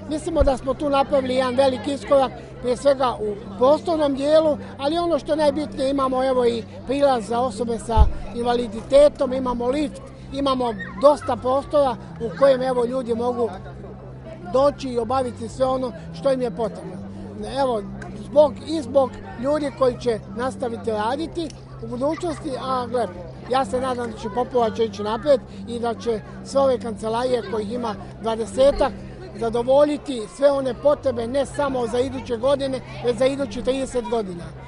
Mislimo da smo tu napravili jedan veliki iskorak, prije svega u prostornom dijelu, ali ono što je najbitnije, imamo evo i prilaz za osobe sa invaliditetom, imamo lift, imamo dosta prostora u kojem evo ljudi mogu doći i obaviti sve ono što im je potrebno. Evo, zbog ljudi koji će nastaviti raditi u budućnosti, a ja se nadam da će Popovača će ići naprijed i da će sve ove kancelarije kojih ima 20-ak zadovoljiti sve one potrebe ne samo za iduće godine, već za idući 30 godina.